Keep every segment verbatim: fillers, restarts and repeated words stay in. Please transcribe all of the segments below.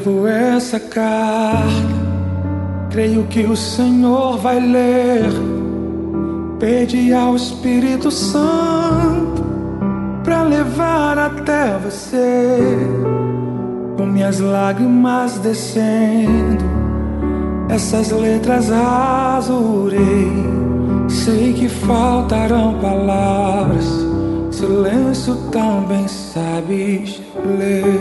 escrevo essa carta, creio que o Senhor vai ler. Pede ao Espírito Santo pra levar até você, com minhas lágrimas descendo, essas letras azurei. Sei que faltarão palavras, silêncio também sabes ler.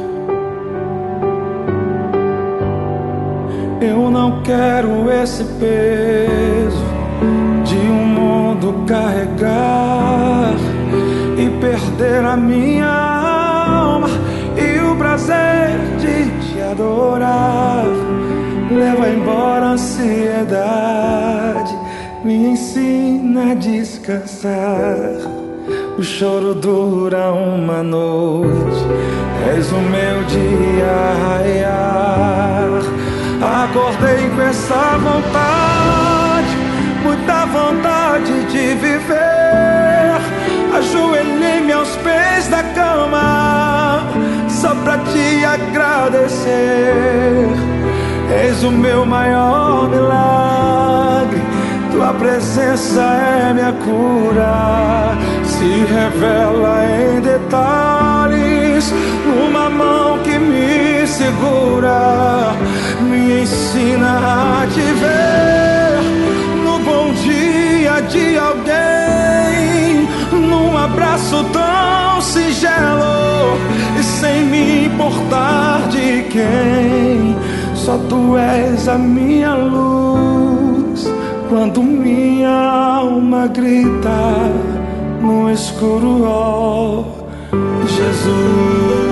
Eu não quero esse peso de um mundo carregar e perder a minha alma e o prazer de te adorar. Leva embora a ansiedade, me ensina a descansar. O choro dura uma noite, és o meu dia a raiar. Acordei com essa vontade, muita vontade de viver. Ajoelhei-me aos pés da cama, só pra te agradecer. És o meu maior milagre, tua presença é minha cura. Se revela em detalhes, numa mão que me segura. Me ensina a te ver no bom dia de alguém, num abraço tão singelo e sem me importar de quem. Só tu és a minha luz quando minha alma grita no escuro, ó Jesus.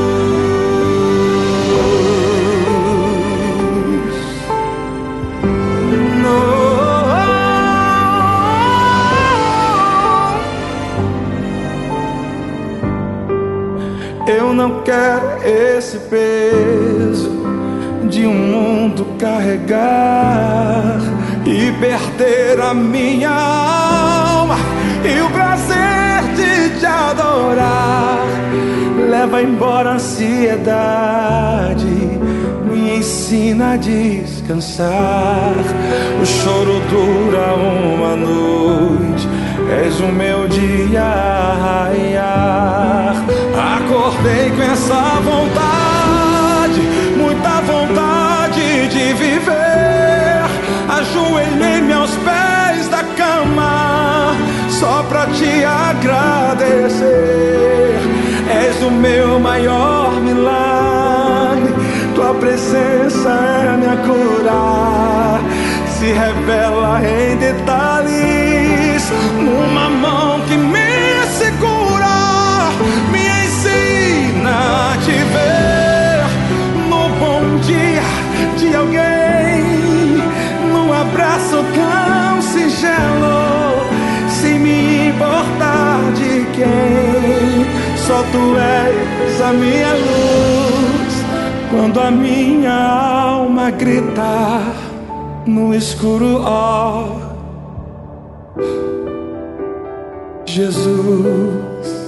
Eu não quero esse peso de um mundo carregar e perder a minha alma e o prazer de te adorar. Leva embora a ansiedade, me ensina a descansar. O choro dura uma noite, és o meu dia a raiar. Acordei com essa vontade, muita vontade de viver. Ajoelhei-me aos pés da cama, só pra te agradecer. És o meu maior milagre, tua presença é minha cura. Se revela em detalhes, numa mão que me segura. Me ensina a te ver no bom dia de alguém, num abraço tão singelo, sem me importar de quem. Só tu és a minha luz quando a minha alma grita no escuro, ó Jesus.